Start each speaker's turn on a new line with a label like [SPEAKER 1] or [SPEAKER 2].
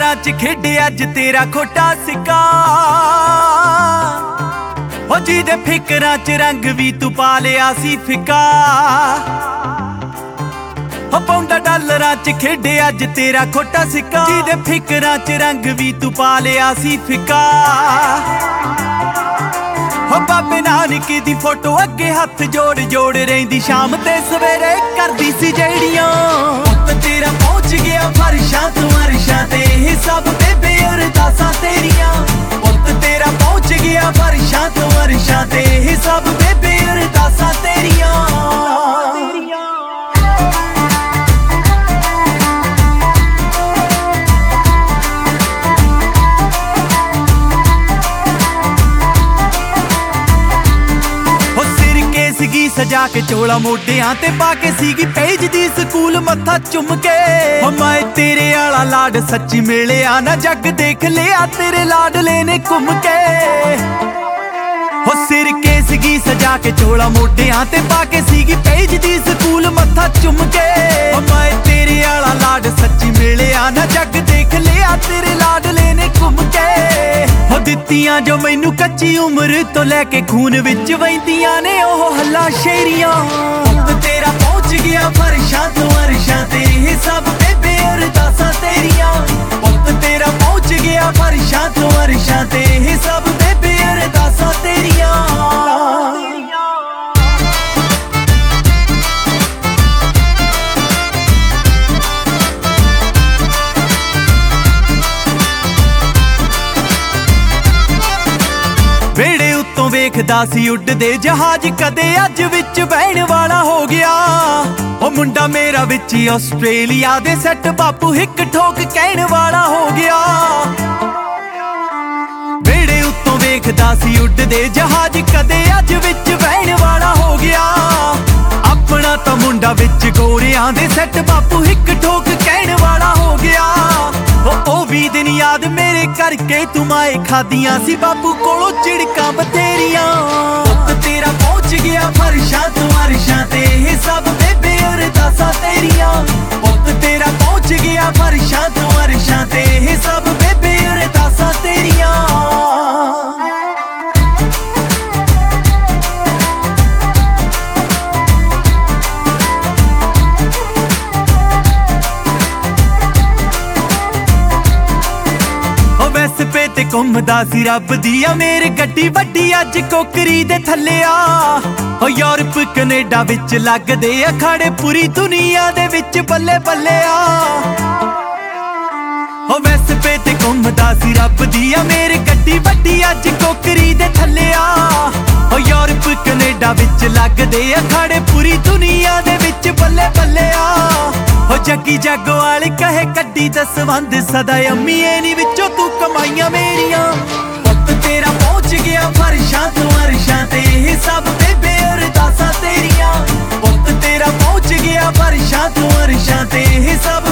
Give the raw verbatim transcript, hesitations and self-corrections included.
[SPEAKER 1] ਡਾਲਰਾਂ ਚ ਖੇਡੇ ਅੱਜ ਤੇਰਾ ਖੋਟਾ ਸਿੱਕਾ। ਹੋ ਜਿਹਦੇ ਫਿਕਰਾਂ ਚ ਰੰਗ ਵੀ ਤੂੰ ਪਾ ਲਿਆ ਸੀ ਫਿੱਕਾ। ਹੋ ਪੌਂਡਾ ਡਾਲਰਾਂ ਚ ਖੇਡੇ ਅੱਜ ਤੇਰਾ ਖੋਟਾ ਸਿੱਕਾ। ਜਿਹਦੇ ਫਿਕਰਾਂ ਚ ਰੰਗ ਵੀ ਤੂੰ ਪਾ ਲਿਆ ਸੀ ਫਿੱਕਾ। ਹੋ ਬਾਬੇ ਨਾਨਕ ਦੀ ਫੋਟੋ ਅੱਗੇ ਹੱਥ ਜੋੜ ਜੋੜ ਰਹਿੰਦੀ ਸ਼ਾਮ ਤੇ ਸਵੇਰੇ ਕਰਦੀ ਸੀ ਜਿਹੜੀਆਂ। ਪੁੱਤ ਤੇਰਾ ਪਹੁੰਚ ਗਿਆ ਫਰਸ਼ਾਂ ਤੋਂ ਅਰਸ਼ਾਂ ਤੇ ਇਹ ਸਭ ਬੇਬੇ ਅਰਦਾਸਾਂ ਤੇਰੀਆਂ। ਪੁੱਤ ਤੇਰਾ ਪਹੁੰਚ ਗਿਆ ਫਰਸ਼ਾਂ ਤੋਂ ਅਰਸ਼ਾਂ ਤੇ ਇਹ ਸਭ ਬੇਬੇ ਅਰਦਾਸਾਂ ਤੇਰੀਆਂ। ਸੀਗੀ ਸਜਾ ਕੇ ਚੋਲਾ ਮੋਢਿਆਂ ਤੇ ਪਾ ਕੇ ਸੀਗੀ ਪੇਜ ਦੀ ਸਕੂਲ ਮੱਥਾ ਚੁੰਮ ਕੇ। ਹੋ ਮੈਂ ਤੇਰੇ ਆਲਾ ਲਾਡ ਸੱਚੀ ਮਿਲਿਆ ਨਾ ਜੱਗ ਦੇਖ ਲਿਆ ਤੇਰੇ ਲਾਡਲੇ ਨੇ ਘੁੰਮ ਕੇ। ਹੋ ਸਿਰ ਕੇ ਸੀਗੀ ਸਜਾ ਕੇ ਚੋਲਾ ਮੋਢਿਆਂ ਤੇ ਪਾ ਕੇ ਸੀਗੀ ਪੇਜ ਦੀ ਸਕੂਲ ਮੱਥਾ ਚੁੰਮ ਕੇ। ਹੋ ਮੈਂ ਤੇਰੇ ਆਲਾ ਲਾਡ ਸੱਚੀ ਮਿਲਿਆ ਨਾ ਜੱਗ ਦੇਖ ਲਿਆ ਤੇਰੇ ਲਾਡਲੇ ਨੇ ਘੁੰਮ ਕੇ। ਹੋ ਦਿੱਤੀਆਂ ਜੋ ਮੈਨੂੰ ਕੱਚੀ ਉਮਰ ਤੋਂ ਲੈ ਕੇ ਖੂਨ ਵਿੱਚ ਵਹਿੰਦੀਆਂ ਨੇ ਉਹ ਹੱਲਾ ਸ਼ੇਰੀਆਂ। ਪੁੱਤ ਤੇਰਾ ਪਹੁੰਚ ਗਿਆ ਫਰਸ਼ਾਂ ਤੋਂ ਅਰਸ਼ਾਂ ਤੇ ਇਹ ਸਭ ਬੇਬੇ ਅਰਦਾਸਾਂ ਤੇਰੀਆਂ। ਪੁੱਤ ਤੇਰਾ ਪਹੁੰਚ ਗਿਆ ਫਰਸ਼ਾਂ ਤੋਂ ਅਰਸ਼ਾਂ ਤੇ ਇਹ ਸਭ ਬੇਬੇ ਅਰਦਾਸਾਂ ਤੇਰੀਆਂ। ਵੇੜੇ ਉੱਤੋਂ ਵੇਖਦਾ ਸੀ ਉੱਡਦੇ ਜਹਾਜ਼ ਕਦੇ ਅੱਜ ਵਿੱਚ ਬਹਿਣ ਵਾਲਾ ਹੋ ਗਿਆ। ਉਹ ਮੁੰਡਾ ਮੇਰਾ ਵਿੱਚ ਆਸਟ੍ਰੇਲੀਆ ਦੇ ਸੈੱਟ ਬਾਪੂ ਹਿੱਕ ਠੋਕ ਕਹਿਣ ਵਾਲਾ ਹੋ ਗਿਆ। ਵੇੜੇ ਉੱਤੋਂ ਵੇਖਦਾ ਸੀ ਉੱਡਦੇ ਜਹਾਜ਼ ਕਦੇ ਅੱਜ ਵਿੱਚ ਬਹਿਣ ਵਾਲਾ ਹੋ ਗਿਆ। ਆਪਣਾ ਤਾਂ ਮੁੰਡਾ ਵਿੱਚ ਗੋਰਿਆਂ ਦੇ ਸੈੱਟ ਬਾਪੂ ਹਿੱਕ ਠੋਕ ਕਹਿਣ ਵਾਲਾ ਹੋ ਗਿਆ। ਉਹ ਵੀ ਦਿਨ ਯਾਦ ਮੇਰੇ ਕਰਕੇ ਤੂੰ ਮਾਏ ਖਾਦੀਆਂ ਸੀ ਬਾਪੂ ਕੋਲੋਂ ਝਿੜਕਾਂ ਬਥੇਰੀਆਂ। ਪੁੱਤ ਤੇਰਾ ਪਹੁੰਚ ਗਿਆ ਫਰਸ਼ਾਂ ਤੋਂ ਅਰਸ਼ਾਂ ਤੇ ਇਹ ਸਭ ਬੇਬੇ ਅਰਦਾਸਾਂ ਤੇਰੀਆਂ। ਪੁੱਤ ਤੇਰਾ ਪਹੁੰਚ ਗਿਆ ਫਰਸ਼ਾਂ ਤੋਂ ਅਰਸ਼ਾਂ ਤੇ ਇਹ ਸਭ ਬੇਬੇ ਅਰਦਾਸਾਂ ਤੇਰੀਆਂ। ਵੈਸਪੇ ਤੇ ਘੁੰਮਦਾ ਸੀ ਰੱਬ ਦੀ ਆ ਮੇਰ ਗੱਡੀ ਵੱਡੀ ਅੱਜ ਕੋਕਰੀ ਦੇ ਥੱਲੇ ਆ। ਹੋ ਯੂਰਪ ਕੈਨੇਡਾ ਵਿੱਚ ਲੱਗਦੇ ਅਖਾੜੇ ਪੂਰੀ ਦੁਨੀਆ ਦੇ ਵਿੱਚ ਬੱਲੇ ਬੱਲੇ ਆ। ਹੋ ਵੈਸਪੇ ਤੇ ਘੁੰਮਦਾ ਸੀ ਰੱਬ ਦੀ ਆ ਮੇਰ ਗੱਡੀ ਵੱਡੀ ਅੱਜ ਕੋਕਰੀ ਦੇ ਥੱਲੇ ਆ। ਹੋ ਯੂਰਪ ਕੈਨੇਡਾ ਵਿੱਚ ਲੱਗਦੇ ਅਖਾੜੇ ਪੂਰੀ ਦੁਨੀਆ ਦੇ ਵਿੱਚ ਬੱਲੇ ਬੱਲੇ ਆ। ਹੋ ਜੱਗੀ ਜਾਗੋਵਾਲ ਕਹੇ ਕੱਢੀ ਦਸਵੰਧ ਸਦਾ ਅੰਮੀਏ ਨੀ ਵਿੱਚੋਂ ਤੂੰ ਕਮਾਈਆਂ ਮੇਰੀਆਂ। ਪੁੱਤ ਤੇਰਾ ਪਹੁੰਚ ਗਿਆ ਫਰਸ਼ਾਂ ਤੋਂ ਅਰਸ਼ਾਂ ਤੇ ਇਹ ਸਭ ਬੇਬੇ ਅਰਦਾਸਾਂ ਤੇਰੀਆਂ। ਪੁੱਤ ਤੇਰਾ ਪਹੁੰਚ ਗਿਆ ਫਰਸ਼ਾਂ ਤੋਂ ਅਰਸ਼ਾਂ ਤੇ ਇਹ ਸਭ